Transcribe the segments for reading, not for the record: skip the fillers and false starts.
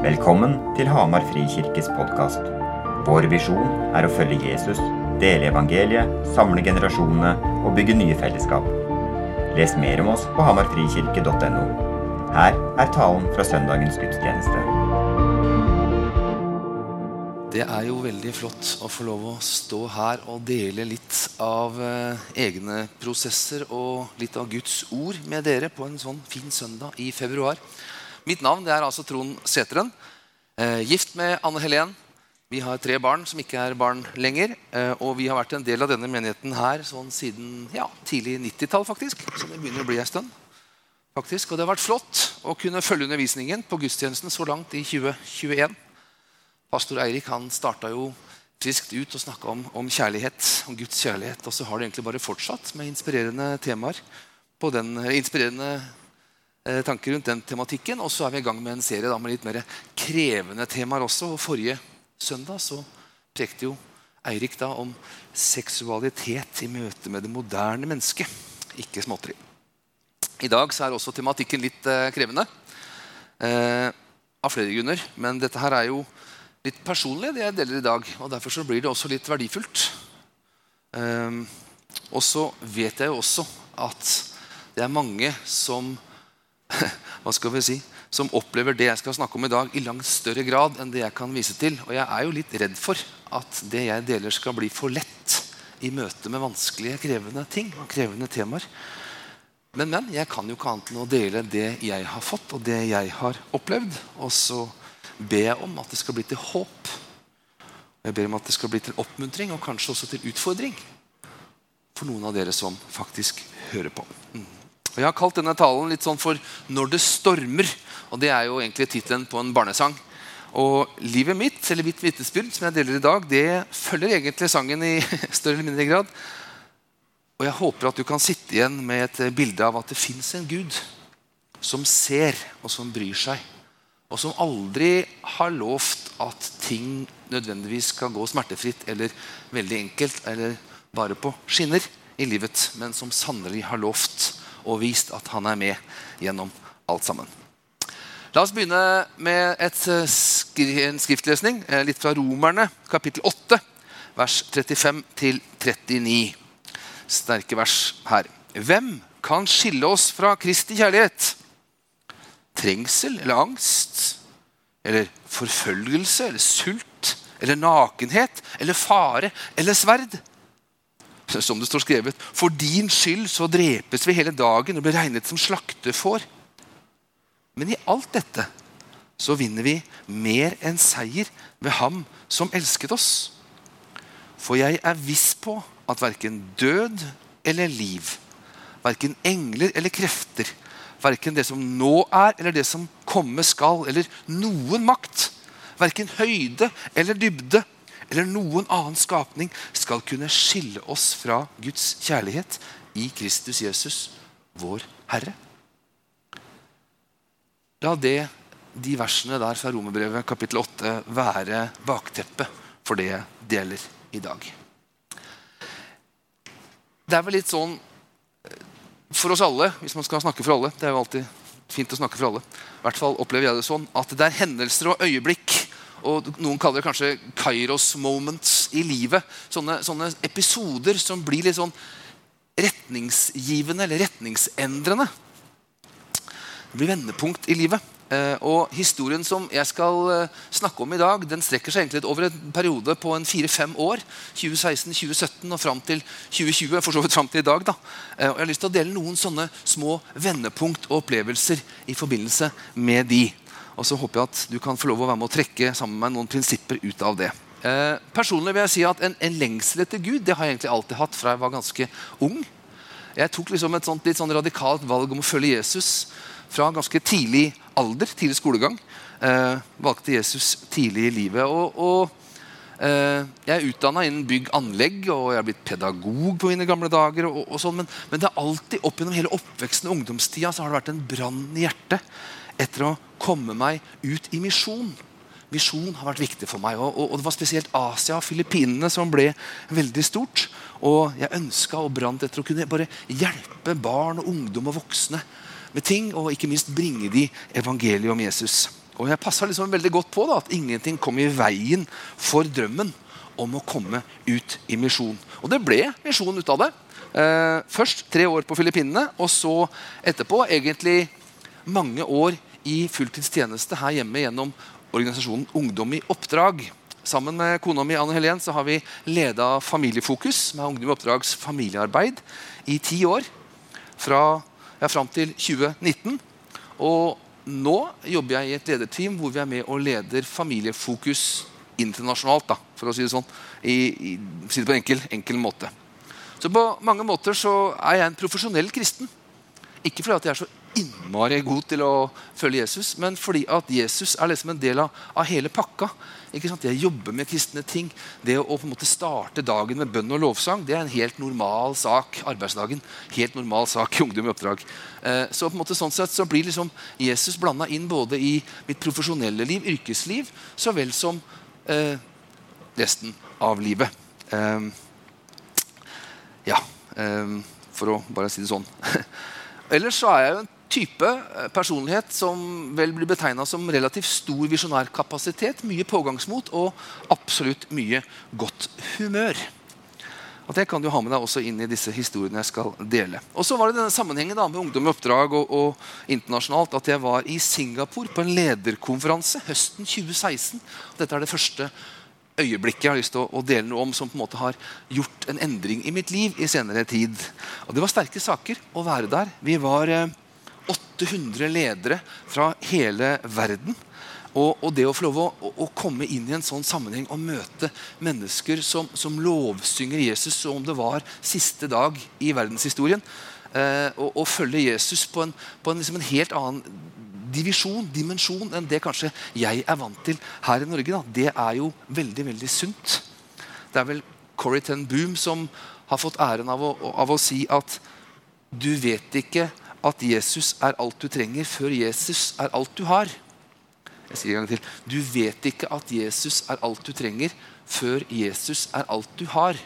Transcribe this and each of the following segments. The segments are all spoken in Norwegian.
Velkommen til Hamar Frikirkes podcast. Vår visjon å følge Jesus, dele evangeliet, samle generasjonene og bygge nye fellesskap. Les mer om oss på hamarfrikirke.no. Her talen fra søndagens gudstjeneste. Det jo veldig flott å få lov å stå her og dele litt av egne prosesser og litt av Guds ord med dere på en sånn fin søndag i februar. Mitt navn altså Trond Sæteren, gift med Anne Helen. Vi har 3 barn som ikke barn lenger, og vi har vært en del av denne menigheten her sånn siden tidlig 90-tall faktisk, så det begynner å bli en stund. Faktisk. Og det har vært flott å kunne følge undervisningen på gudstjenesten så langt i 2021. Pastor Eirik han startet jo friskt ut og snakket om kjærlighet, om Guds kjærlighet, og så har det egentlig bare fortsatt med inspirerende temaer på den inspirerende tanker rundt den tematikken, og så vi i gang med en serie da, med litt mer krevende temaer også. Og forrige søndag så prekte jo Eirik da om seksualitet i møte med det moderne mennesket, ikke småtteri. I dag så også tematikken litt krevende, av flere grunner, men dette her jo litt personlig det jeg deler i dag, og derfor så blir det også litt verdifullt. Og så vet jeg jo også at det mange som hva skal vi si, som opplever det jeg skal snakke om i dag i langt større grad enn det jeg kan vise til. Og jeg jo litt redd for at det jeg deler skal bli for lett i møte med vanskelige, krevende ting og krevende temaer. Men jeg kan jo ikke annet enn å dele det jeg har fått og det jeg har opplevd. Og så ber jeg om at det skal bli til håp. Jeg ber om at det skal bli til oppmuntring og kanskje også til utfordring for noen av dere som faktisk hører på. Og jeg har kalt denne talen litt sånn for «Når det stormer», og det jo egentlig titelen på en barnesang. Og livet mitt, eller mitt vitnesbyrd som jeg deler i dag, det følger egentlig sangen i større eller mindre grad. Og jeg håper at du kan sitte igjen med et bilde av at det finnes en Gud som ser og som bryr seg, og som aldri har lovt at ting nødvendigvis skal gå smertefritt eller veldig enkelt, eller bare på skinner i livet, men som sannelig har lovt og vist at han med gjennom alt sammen. La oss begynne med en skriftlesning, litt fra Romerne, kapittel 8, vers 35-39. Sterke vers her. Hvem kan skille oss fra Kristi kjærlighet? Trengsel eller angst? Eller forfølgelse eller sult? Eller nakenhet? Eller fare? Eller sverd? Som det står skrevet, for din skyld så drepes vi hele dagen og blir regnet som slaktefår. Men i alt dette så vinner vi mer enn seier ved ham som elsket oss. For jeg viss på at hverken død eller liv, hverken engler eller krefter, hverken det som nå eller det som komme skal, eller noen makt, hverken høyde eller dybde, eller noen annen skapning skal kunne skille oss fra Guds kjærlighet i Kristus Jesus, vår Herre. La de versene der fra Romerbrevet kapittel 8 være bakteppe for det jeg deler i dag. Det vel litt sånn for oss alle, hvis man skal snakke for alle, det jo alltid fint å snakke for alle, i hvert fall opplever jeg det sånn, at det hendelser og øyeblikk, og noen kaller det kanskje kairos moments i livet, sånne episoder som blir litt sånn retningsgivende eller retningsendrende. Det blir vendepunkt i livet. Og historien som jeg skal snakke om i dag, den strekker seg egentlig over en periode på en 4-5 år, 2016, 2017 og frem til 2020, for så vidt frem til i dag da. Og jeg har lyst til å dele noen sånne små vendepunkt og opplevelser i forbindelse med de. Og så håper jeg at du kan få lov å være med å trekke sammen med noen prinsipper ut av det. Personlig vil jeg si at en lengsel etter Gud, det har jeg egentlig alltid hatt fra jeg var ganske ung. Jeg tok liksom et litt sånn radikalt valg om å følge Jesus fra ganske tidlig alder, tidlig skolegang. Valgte Jesus tidlig i livet. Jeg utdannet innen bygg-anlegg, og jeg har blitt pedagog på mine gamle dager. Og sånn, men det har alltid opp gjennom hele oppveksten og ungdomstida så har det vært en brann i hjertet etter å komme meg ut i misjon. Misjon har vært viktig for meg, og det var spesielt Asia og Filippinene som ble veldig stort. Og jeg ønsket og brant etter å kunne bare hjelpe barn og ungdom og voksne med ting, og ikke minst bringe de evangeliet om Jesus. Og jeg passet liksom veldig godt på da, at ingenting kom i veien for drømmen om å komme ut i misjon. Og det ble misjon ut av det. Først 3 år på Filippinene, og så etterpå egentlig mange år i fulltidstjeneste her hjemme gjennom organisasjonen Ungdom i oppdrag. Sammen med kona mi Anne Helen så har vi ledet Familiefokus med Ungdom i oppdrags familiearbeid i 10 år, fram til 2019. Og nå jobber jeg i et lederteam hvor vi er med og leder Familiefokus internasjonalt, da, for å si det sånn, si det på enkel måte. Så på mange måter så er jeg en profesjonell kristen. Ikke fordi at jeg er så innmari god til å følge Jesus, men fordi at Jesus er liksom en del av hele pakka. Ikke sant? Jeg jobber med kristne ting. Det å på en måte starte dagen med bønn og lovsang, det er en helt normal sak, arbeidsdagen. Helt normal sak i Ungdom i oppdrag. Så på en måte sånn sett så blir liksom Jesus blandet inn både i mitt profesjonelle liv, yrkesliv, så vel som resten av livet. For å bare si det sånn. Ellers så er jeg jo en type personlighet som vel blir betegnet som relativt stor visjonær kapasitet, mye pågangsmot og absolutt mye godt humør. Og det kan du ha med deg også inn i disse historiene jeg skal dele. Og så var det denne sammenhengen da, med Ungdom i oppdrag og internasjonalt at jeg var i Singapore på en lederkonferanse høsten 2016. Dette er det første øyeblikket jeg har lyst til å dele noe om som på en måte har gjort en endring i mitt liv i senere tid. Og det var sterke saker å være der. Vi var 800 ledere fra hele verden. Og det å få lov å komme inn i en sånn sammenheng og møte mennesker som lovsynger Jesus som om det var siste dag i verdenshistorien, og følge Jesus på liksom en helt annen dimensjon enn det kanskje jeg er vant til her i Norge. Da. Det er jo veldig, veldig sunt. Det er vel Corrie ten Boom som har fått æren av å si at du vet ikke at Jesus er alt du trenger før Jesus er alt du har. Jeg sier en gang til. Du vet ikke at Jesus er alt du trenger før Jesus er alt du har.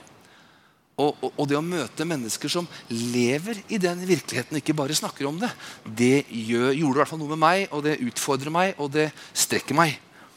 Og det å møte mennesker som lever i den virkeligheten, ikke bare snakker om det, det gjorde i hvert fall noe med meg, og det utfordrer meg, og det strekker meg.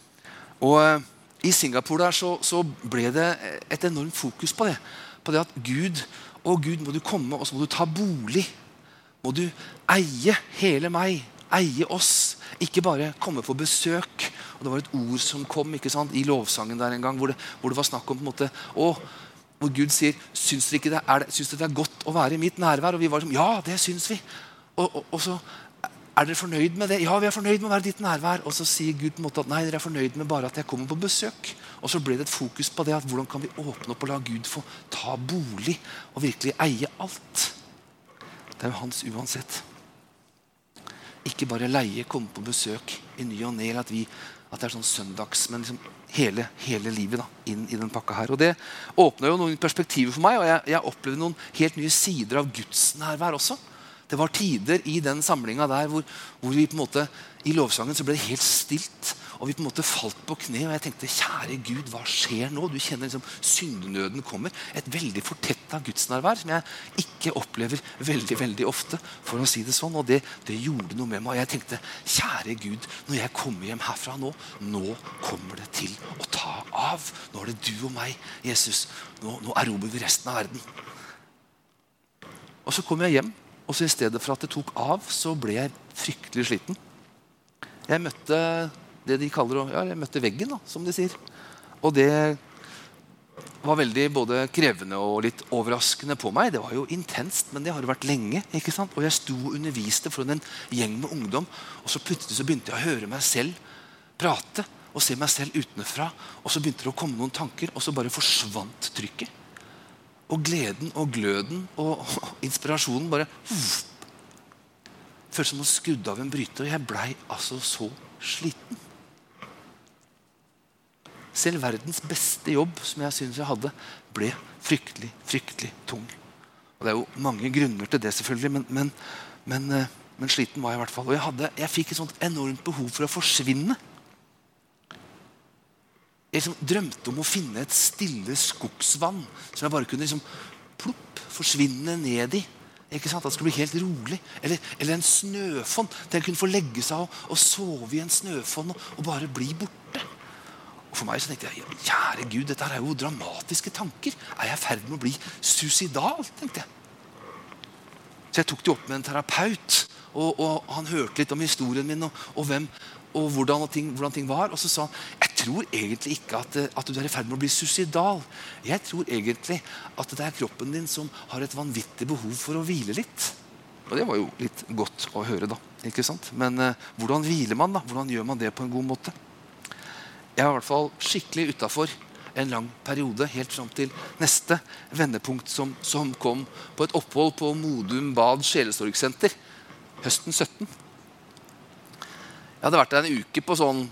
Og i Singapore der så ble det et enormt fokus på det. På det at Gud må du komme, og så må du ta bolig. Må du eie hele meg, eie oss, ikke bare komme på besøk. Og det var et ord som kom, ikke sant, i lovsangen der en gang, hvor det var snakk om på en måte, hvor Gud sier, syns dere det er godt å være i mitt nærvær? Og vi var som, ja, det syns vi. Og så, er dere fornøyd med det? Ja, vi er fornøyd med å være i ditt nærvær. Og så sier Gud på en måte at, nei, dere er fornøyd med bare at jeg kommer på besøk. Og så ble det et fokus på det, at hvordan kan vi åpne opp og la Gud få ta bolig og virkelig eie alt? Det er jo hans uansett. Ikke bare leie, komme på besøk i ny og ned, at det er sånn søndags, men liksom hele livet da, inn i den pakka her. Og det åpner jo noen perspektiver for meg, og jeg opplevde noen helt nye sider av Guds nærvær også. Det var tider i den samlingen der hvor vi på en måte, i lovsangen så ble det helt stilt, og vi på en måte falt på kne, og jeg tenkte, kjære Gud, hva skjer nå? Du kjenner liksom syndenøden kommer. Et veldig fortettet gudsnærvær som jeg ikke opplever veldig, veldig ofte, for å si det sånn. Og det gjorde noe med meg, og jeg tenkte, kjære Gud, når jeg kommer hjem herfra nå kommer det til å ta av. Nå er det du og meg, Jesus. Nå erobrer vi resten av verden. Og så kom jeg hjem, og så i stedet for at det tok av, så ble jeg fryktelig sliten. Jeg møtte det de kaller, jeg møtte veggen da, som de sier. Og det var veldig både krevende og litt overraskende på meg. Det var jo intenst, men det har det vært lenge, ikke sant? Og jeg sto og underviste for en gjeng med ungdom, og så plutselig så begynte jeg å høre meg selv prate, og se meg selv utenfra, og så begynte det å komme noen tanker, og så bare forsvant trykket. Og gleden og gløden og inspirasjonen bare føltes som å skudde av en bryter, og jeg ble altså så sliten. Selv verdens beste jobb som jeg synes jeg hadde, ble fryktelig, fryktelig tung. Og det er jo mange grunner til det selvfølgelig, men sliten var jeg i hvert fall. Og jeg fikk et sånt enormt behov for å forsvinne. Jeg liksom drømte om å finne et stille skogsvann som jeg bare kunne liksom forsvinne ned i. Ikke sant? At det skulle bli helt rolig. Eller en snøfonn. Til jeg kunne få legge seg og sove i en snøfonn og bare bli borte. Og for meg så tenkte jeg, kjære Gud, dette her er jo dramatiske tanker. Er jeg i ferd med å bli suicidal, tenkte jeg. Så jeg tok det opp med en terapeut, og han hørte litt om historien min, og hvordan ting var. Og så sa han, jeg tror egentlig ikke at du er i ferd med å bli suicidal. Jeg tror egentlig at det er kroppen din som har et vanvittig behov for å hvile litt. Og det var jo litt godt å høre da, ikke sant? Men hvordan hviler man da? Hvordan gjør man det på en god måte? Jeg var i hvert fall skikkelig utenfor en lang periode, helt frem til neste vendepunkt som kom på et opphold på Modum Bad Sjelesorgsenter, høsten 17. Jeg hadde vært der en uke på sånn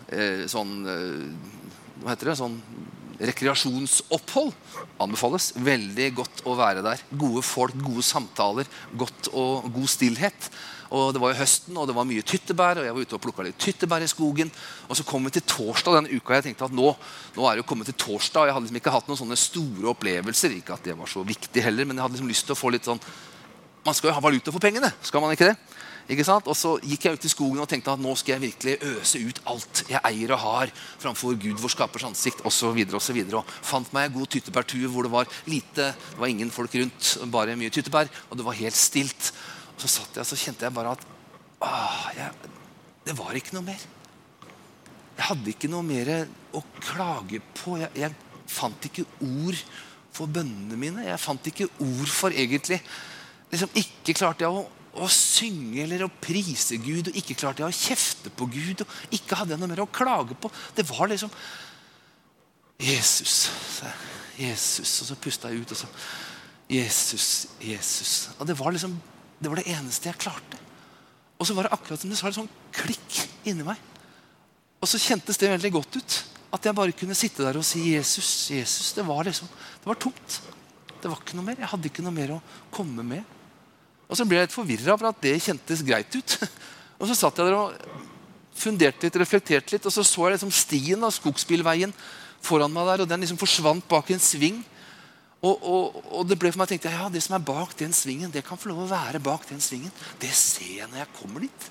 rekreasjonsopphold. Anbefales. Veldig godt å være der. Gode folk, gode samtaler, god stillhet. Og det var jo høsten, og det var mye tyttebær, og jeg var ute og plukket litt tyttebær i skogen. Og så kom vi til torsdag denne uka, og jeg tenkte at nå er det jo kommet til torsdag, og jeg hadde liksom ikke hatt noen sånne store opplevelser, ikke at det var så viktig heller, men jeg hadde liksom lyst til å få litt sånn, man skal jo ha valuta for pengene, skal man ikke det? Ikke sant? Og så gikk jeg ut i skogen og tenkte at nå skal jeg virkelig øse ut alt jeg eier og har framfor Gud, vår skapers ansikt, og så videre og så videre. Og fant meg en god tyttebærtue hvor det var ingen folk rundt, bare mye tyttebær, og det var helt stilt. Og så satt jeg, så kjente jeg bare at det var ikke noe mer. Jeg hadde ikke noe mer å klage på. Jeg fant ikke ord for bønnene mine. Jeg fant ikke ord for egentlig. Liksom ikke klarte jeg å synge eller å prise Gud, og ikke klarte jeg å kjefte på Gud, og ikke hadde jeg noe mer å klage på. Det var liksom Jesus, Jesus, og så pustet jeg ut, og så Jesus, Jesus. Og det var det eneste jeg klarte. Og så var det akkurat som det sa en sånn klikk inni meg. Og så kjentes det veldig godt ut, at jeg bare kunne sitte der og si Jesus, Jesus. Det var tomt. Det var ikke noe mer. Jeg hadde ikke noe mer å komme med. Og så ble jeg litt forvirret over at det kjentes greit ut. Og så satt jeg der og funderte litt, reflekterte litt, og så jeg liksom stien av skogsbilveien foran meg der, og den liksom forsvant bak en sving. Og det ble for meg, tenkte jeg, ja, det som er bak den svingen, det kan få lov å være bak den svingen. Det ser jeg når jeg kommer dit.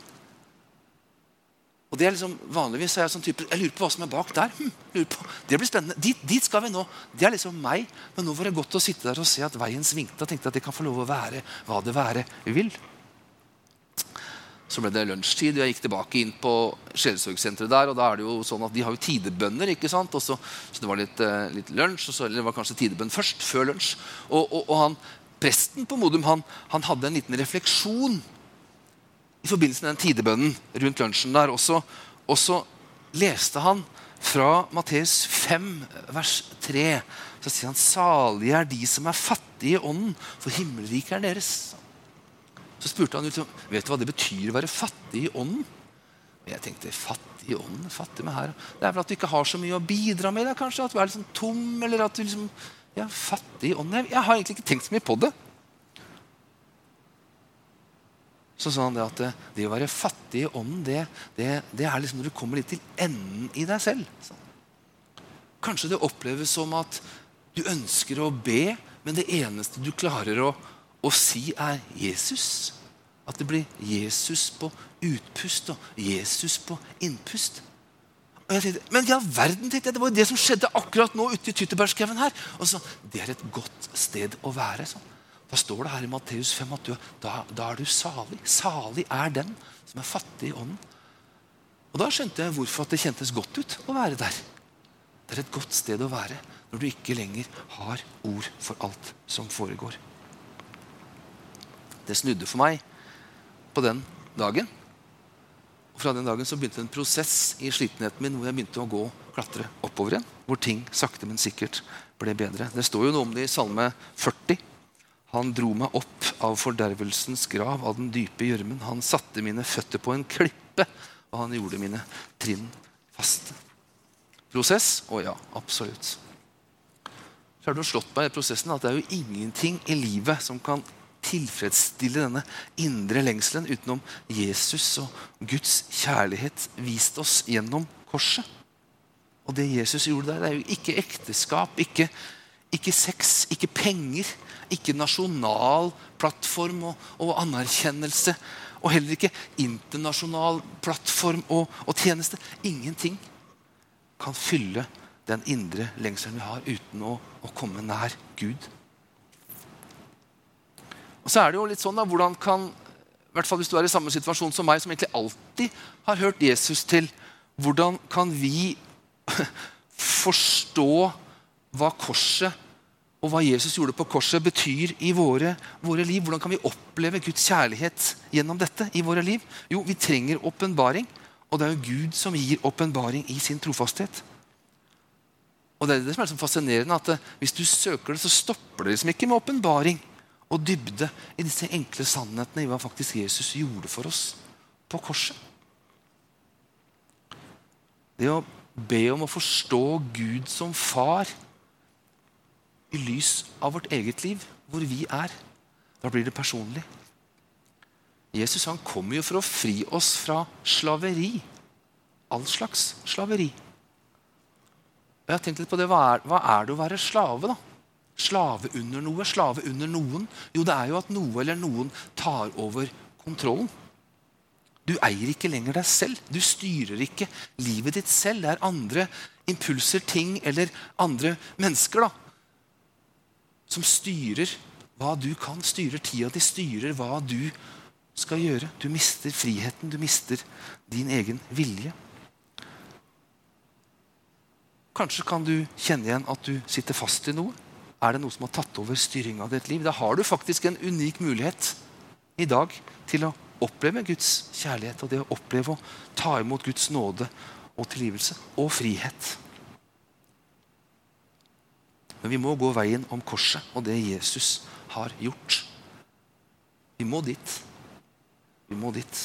Og det er liksom, vanligvis er jeg sånn type, jeg lurer på hva som er bak der. Det blir spennende. Dit skal vi nå. Det er liksom meg. Men nå var det godt å sitte der og se at veien svingte, og tenkte at det kan få lov å være hva det være vil. Så ble det lunsjtid, og jeg gikk tilbake inn på Sjelesorgsenteret der, og da er det jo sånn at de har jo tidebønner, ikke sant? Og så det var litt lunsj, eller det var kanskje tidebønn først, før lunsj. Og presten på Modum, han hadde en liten refleksjon i forbindelse med den tidebønnen rundt lunsjen der. Og så leste han fra Matteus 5, vers 3. Så sier han, salige er de som er fattige i ånden, for himmelriket er deres. Så spurte han ut, vet du hva det betyr å være fattig i ånden? Og jeg tenkte, fattig i ånden, fattig med her. Det er vel at du ikke har så mye å bidra med, da, kanskje, at du er litt sånn tom, eller at du liksom, ja, fattig i ånden. Jeg har egentlig ikke tenkt så mye på det. Så sa han det at det å være fattig i ånden, det er liksom når du kommer litt til enden i deg selv. Kanskje det oppleves som at du ønsker å be, men det eneste du klarer å si er Jesus. At det blir Jesus på utpust og Jesus på innpust. Og jeg tenkte, men ja, verden, tenkte jeg, det var jo det som skjedde akkurat nå ute i tyttebærskauen her. Og så, det er et godt sted å være, sånn. Da står det her i Matteus 5 at da er du salig. Salig er den som er fattig i ånden. Og da skjønte jeg hvorfor at det kjentes godt ut å være der. Det er et godt sted å være når du ikke lenger har ord for alt som foregår. Det snudde for meg på den dagen. Og fra den dagen så begynte en prosess i slitenheten min hvor jeg begynte å gå og klatre oppover igjen. Hvor ting sakte, men sikkert ble bedre. Det står jo noe om det i Salme 40. Han dro meg opp av fordervelsens grav, av den dype gjørmen. Han satte mine føtter på en klippe, og han gjorde mine trinn faste. Prosess? Å ja, absolutt. Så har du slått meg i prosessen at det er jo ingenting i livet som kan tilfredsstille denne indre lengselen utenom Jesus og Guds kjærlighet vist oss gjennom korset. Og det Jesus gjorde der, det er jo ikke ekteskap, Ikke sex, ikke penger, ikke nasjonal plattform og anerkjennelse, og heller ikke internasjonal plattform og tjeneste. Ingenting kan fylle den indre lengselen vi har uten å komme nær Gud. Og så det jo litt sånn da, hvordan kan, i hvert fall hvis du i samme situasjon som meg, som egentlig alltid har hørt Jesus til, hvordan kan vi forstå hva korset og hva Jesus gjorde på korset betyr i våre liv? Hvordan kan vi oppleve Guds kjærlighet gjennom dette i våre liv? Jo, vi trenger åpenbaring, og det jo Gud som gir åpenbaring i sin trofasthet. Og det det som så fascinerende, at hvis du søker det, så stopper det liksom ikke med åpenbaring og dybde i disse enkle sannhetene i hva faktisk Jesus gjorde for oss på korset. Det å be om å forstå Gud som far i lys av vårt eget liv, hvor vi da blir det personlig. Jesus han kom jo for å fri oss fra slaveri. All slags slaveri. Jeg har tenkt litt på det. Hva det å være slave da? Slave under noe, slave under noen. Jo, det jo at noe eller noen tar over kontrollen. Du eier ikke lenger deg selv. Du styrer ikke livet ditt selv. Det andre impulser, ting eller andre mennesker da, som styrer hva du kan, styrer tida di, styrer hva du skal gjøre. Du mister friheten, du mister din egen vilje. Kanskje kan du kjenne igjen at du sitter fast i noe. Det noe som har tatt over styringen av ditt liv? Da har du faktisk en unik mulighet i dag til å oppleve Guds kjærlighet, og det å oppleve å ta imot Guds nåde og tilgivelse og frihet. Men vi må gå veien om korset og det Jesus har gjort. Vi må dit. Vi må dit.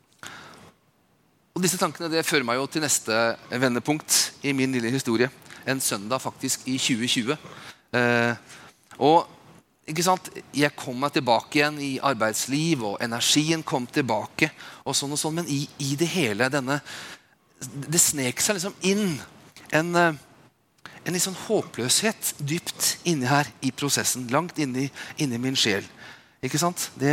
Og disse tankene det fører meg jo til neste vendepunkt i min lille historie. En søndag faktisk i 2020. Og ikke sant, jeg kom meg tilbake igjen i arbeidsliv, og energien kom tilbake, og sånn, men i det hele det snek seg liksom inn en litt sånn håpløshet dypt inne her i prosessen, langt inne i min sjel. Ikke sant? Det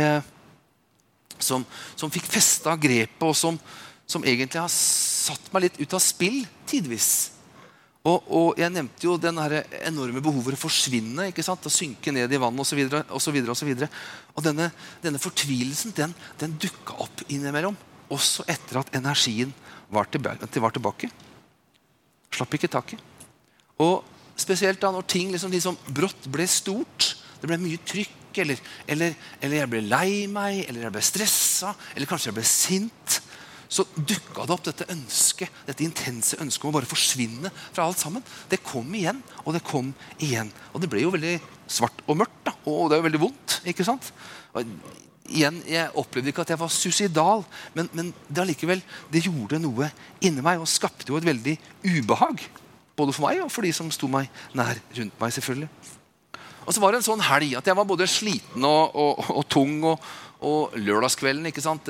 som fikk festet grepet, og som egentlig har satt meg litt ut av spill tidvis. Og jeg nevnte jo den enorme behovet for å forsvinne, ikke sant? Å synke ned i vann og så videre, og så videre, og så videre. Og denne fortvilelsen, den dukket opp innimellom, også etter at energien var tilbake. Slapp ikke taket. Og spesielt da når ting liksom brått ble stort, det ble mye trykk, eller jeg ble lei meg, eller jeg ble stresset, eller kanskje jeg ble sint, så dukket det opp dette ønsket, dette intense ønsket om å bare forsvinne fra alt sammen. Det kom igjen, og det kom igjen. Og det ble jo veldig svart og mørkt, da. Og det jo veldig vondt, ikke sant? Og igjen, jeg opplevde ikke at jeg var suicidal, men det allikevel, det gjorde noe inni meg, og skapte jo et veldig ubehag. Både for meg, og for de som sto meg nær rundt meg, selvfølgelig. Og så var det en sånn helg, at jeg var både sliten og tung, og lørdagskvelden, ikke sant?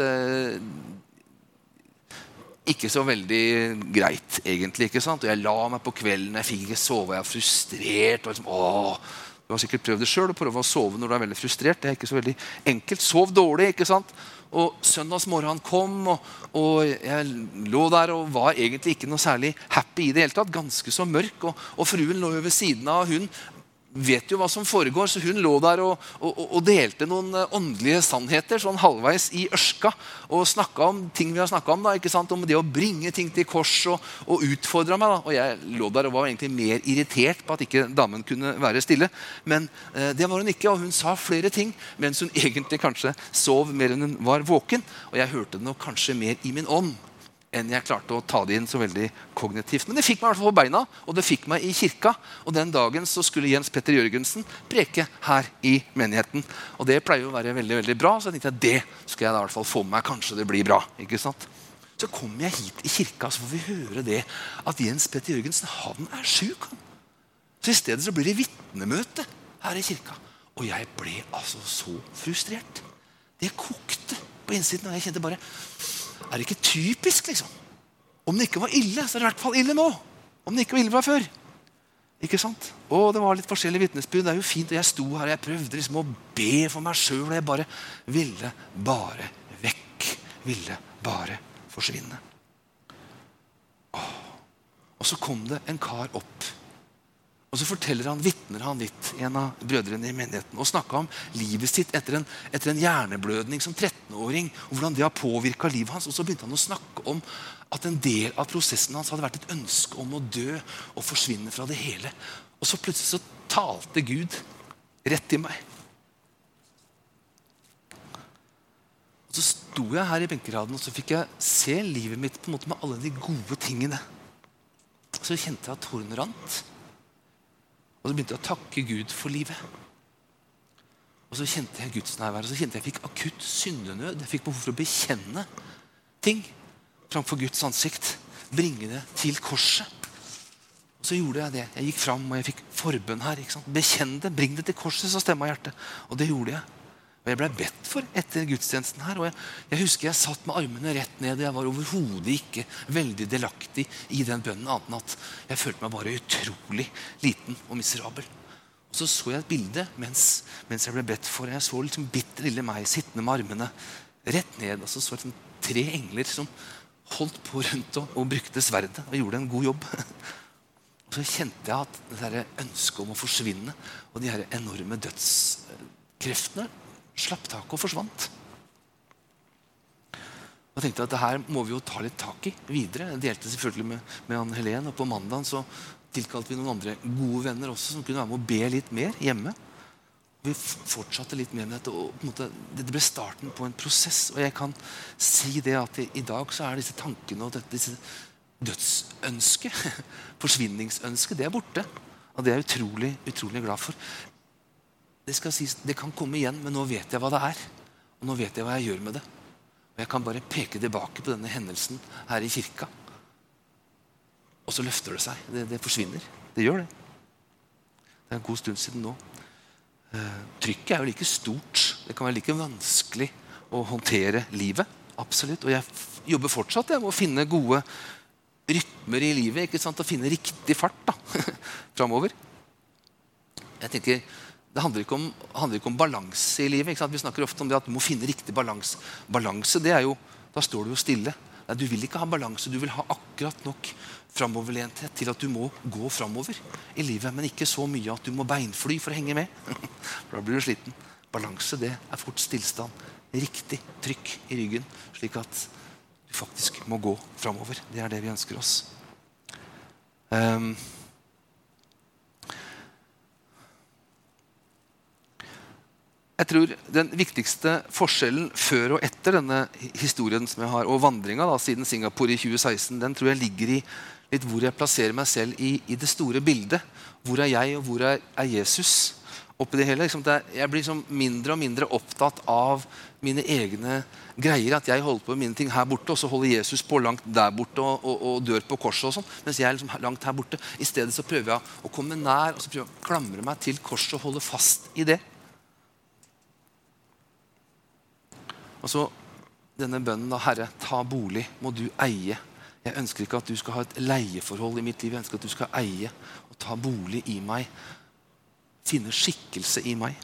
Ikke så veldig greit, egentlig, ikke sant? Og jeg la meg på kvelden, jeg fikk ikke sove, jeg var frustrert, og liksom, du har sikkert prøvd det selv, å prøve å sove når du veldig frustrert, det ikke så veldig enkelt, sov dårlig, ikke sant? Og søndagsmorgen kom, og jeg lå der og var egentlig ikke noe særlig happy i det hele tatt, ganske så mørk, og fruen lå ved siden av, hun vet jo hva som foregår, så hun lå der og delte noen åndelige sannheter, sånn halvveis i ørska, og snakket om ting vi har snakket om, da, ikke sant? Om det å bringe ting til kors og utfordre meg. Da. Og jeg lå der og var egentlig mer irritert på at ikke damen kunne være stille. Men det var hun ikke, og hun sa flere ting, mens hun egentlig kanskje sov mer enn hun var våken. Og jeg hørte det nok kanskje mer i min ånd enn jeg klarte å ta det inn så veldig kognitivt. Men det fikk meg i hvert fall på beina, og det fikk meg i kirka. Og den dagen så skulle Jens Petter Jørgensen preke her i menigheten. Og det pleier å være veldig, veldig bra, så jeg tenkte at det skal jeg da i hvert fall få med meg. Kanskje det blir bra, ikke sant? Så kom jeg hit i kirka, så får vi høre det at Jens Petter Jørgensen, han syk. Så i stedet så blir det vitnemøte her i kirka. Og jeg ble altså så frustrert. Det kokte på innsiden, og jeg kjente bare, det ikke typisk liksom? Om det ikke var ille, så det i hvert fall ille nå. Om det ikke var ille fra før. Ikke sant? Og det var litt forskjellige vittnesbyrd. Det er jo fint, og jeg sto her, og jeg prøvde liksom å be for meg selv, og jeg bare ville bare vekk. Ville bare forsvinne. Og så kom det en kar opp. Og så vittner han litt, en av brødrene i menigheten, og snakket om livet sitt etter en hjerneblødning som 13-åring, og hvordan det har påvirket livet hans. Og så begynte han å snakke om at en del av prosessen hans hadde vært et ønske om å dø og forsvinne fra det hele. Og så plutselig så talte Gud rett i meg. Og så sto jeg her i benkeraden, og så fikk jeg se livet mitt på en måte med alle de gode tingene. Så kjente jeg at tårene rant. Og så begynte jeg å takke Gud for livet. Og så kjente jeg Guds nærvær, og så kjente jeg fikk akutt syndenød. Jeg fikk behov for å bekjenne ting framfor Guds ansikt. Bringe det til korset. Og så gjorde jeg det. Jeg gikk fram, og jeg fikk forbønn her. Ikke sant? Bekjenn det, bring det til korset, så stemma hjertet. Og det gjorde jeg. Og jeg ble bedt for etter gudstjenesten her. Og jeg husker jeg satt med armene rett ned, og jeg var overhodet ikke veldig delaktig i den bønnen, annet enn at jeg følte meg bare utrolig liten og miserabel. Og så jeg et bilde mens jeg ble bedt for. Jeg så liksom bitte lille meg sittende med armene rett ned, og så jeg 3 engler som holdt på rundt og brukte sverdet og gjorde en god jobb. Og så kjente jeg at det der ønsket om å forsvinne og de her enorme dødskreftene slapp tak og forsvant. Og tenkte at det her må vi jo ta litt tak i videre. Jeg delte selvfølgelig med Anne Helen, og på mandagen så tilkalte vi noen andre gode venner også, som kunne være med å be litt mer hjemme. Og vi fortsatte litt mer med dette, og på en måte, det ble starten på en prosess. Og jeg kan si det at i dag så disse tankene og disse dødsønsket, forsvinningsønsket, det borte. Og det jeg utrolig, utrolig glad for. Det skal sies, det kan komme igjen, men nå vet jeg hva det og nå vet jeg hva jeg gjør med det. Og jeg kan bare peke tilbake på denne hendelsen her i kirka. Og så løfter det seg. Det forsvinner. Det gjør det. Det en god stund siden nå. Trykket jo like stort. Det kan være like vanskelig å håndtere livet. Absolutt. Og jeg jobber fortsatt med å finne gode rytmer i livet, ikke sant? Å finne riktig fart da, fremover. Jeg tenker, det handler ikke om balanse i livet. Ikke sant? Vi snakker ofte om det at du må finne riktig balanse. Balanse, det jo, da står du jo stille. Nei, du vil ikke ha balanse, du vil ha akkurat nok fremoverlenthet til at du må gå fremover i livet, men ikke så mye at du må beinfly for å henge med. For da blir du sliten. Balanse, det fort stillstand. Riktig trykk i ryggen, slik at du faktisk må gå fremover. Det det vi ønsker oss. Jeg tror den viktigste forskjellen før og etter denne historien som jeg har, og vandringen da, siden Singapore i 2016, den tror jeg ligger i litt hvor jeg plasserer meg selv i det store bildet. Hvor jeg, og hvor Jesus oppi det hele? Liksom jeg blir liksom mindre og mindre opptatt av mine egne greier, at jeg holder på med mine ting her borte, og så holder Jesus på langt der borte og dør på korset og sånn, mens jeg liksom langt her borte. I stedet så prøver jeg å komme nær, og så prøver jeg å klamre meg til korset og holde fast i det. Og så denne bønnen da, Herre, ta bolig, må du eie. Jeg ønsker ikke at du skal ha et leieforhold i mitt liv. Jeg ønsker at du skal eie og ta bolig i meg. Finne skikkelse i meg.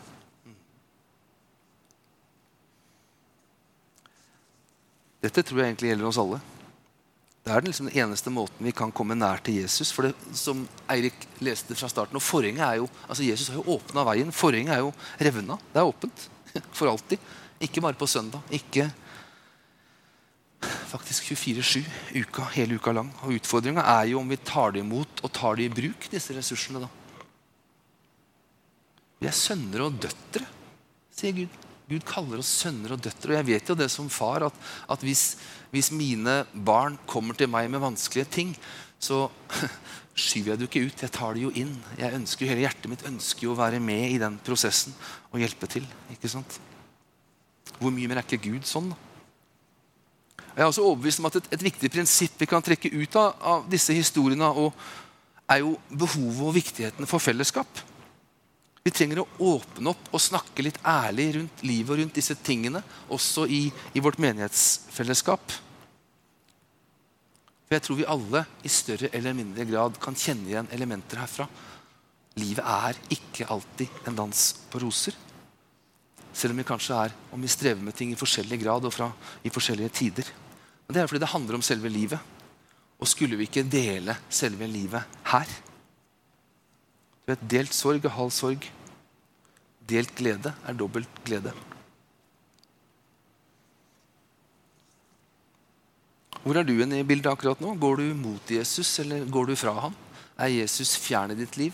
Dette tror jeg egentlig gjelder oss alle. Det liksom den eneste måten vi kan komme nær til Jesus. For det som Eirik leste fra starten, og forhenget jo, altså Jesus har jo åpnet veien. Forhenget jo revna. Det åpent for alltid. Ikke bare på søndag, ikke faktisk 24/7, hele uka lang. Og utfordringen jo om vi tar det imot og tar det i bruk, disse ressursene da. Vi sønner og døtre, sier Gud. Gud kaller oss sønner og døtre. Og jeg vet jo det som far, at hvis mine barn kommer til meg med vanskelige ting, så skyver jeg det ikke ut, jeg tar det jo inn. Hele hjertet mitt ønsker jo å være med i den prosessen og hjelpe til, ikke sant? Hvor mye mer ikke Gud sånn da? Jeg også overbevist om at et viktig prinsipp vi kan trekke ut av disse historiene jo behovet og viktigheten for fellesskap. Vi trenger å åpne opp og snakke litt ærlig rundt livet og rundt disse tingene, også i vårt menighetsfellesskap. For jeg tror vi alle i større eller mindre grad kan kjenne igjen elementer herfra. livet ikke alltid en dans på roser. Selv om vi strever med ting i forskjellig grad og i forskjellige tider. Men det fordi det handler om selve livet. Og skulle vi ikke dele selve livet her? Du vet, delt sorg halv sorg. Delt glede dobbelt glede. Hvor du i bildet akkurat nå? Går du mot Jesus, eller går du fra ham? Jesus fjern i ditt liv?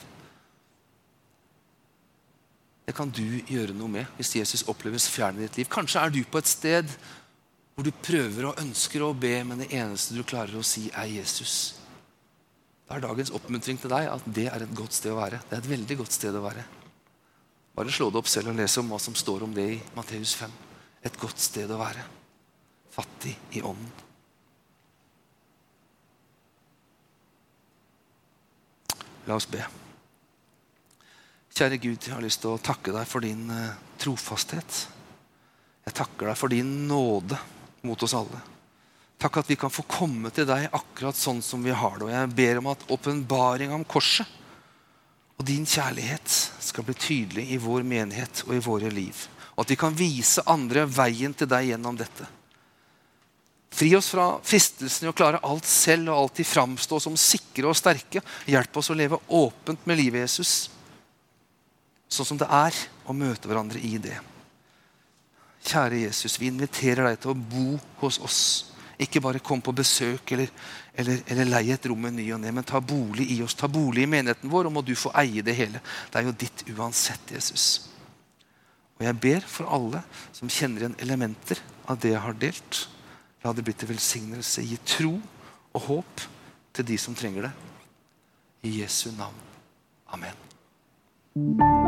Det kan du gjøre noe med hvis Jesus oppleves fjern i ditt liv. Kanskje du på et sted hvor du prøver og ønsker å be, men det eneste du klarer å si Jesus. Da dagens oppmuntring til deg at det et godt sted å være. Det et veldig godt sted å være. Bare slå det opp selv og lese om hva som står om det i Matteus 5. Et godt sted å være. Fattig i ånden. La oss be. Kjære Gud, jeg har lyst til å takke deg for din trofasthet. Jeg takker deg for din nåde mot oss alle. Takk at vi kan få komme til deg akkurat sånn som vi har det. Og jeg ber om at åpenbaring om korset og din kjærlighet skal bli tydelig i vår menighet og i våre liv. Og at vi kan vise andre veien til deg gjennom dette. Fri oss fra fristelsen i å klare alt selv og alltid framstå som sikre og sterke. Hjelp oss å leve åpent med livet, Jesus. Sånn som det å møte hverandre i det. Kjære Jesus, vi inviterer deg til å bo hos oss. Ikke bare kom på besøk eller leie et rom med ny og ned, men ta bolig i oss, ta bolig i menigheten vår, og må du få eie det hele. Det jo ditt uansett, Jesus. Og jeg ber for alle som kjenner igjen elementer av det jeg har delt. La det bli til velsignelse, gi tro og håp til de som trenger det. I Jesu navn. Amen.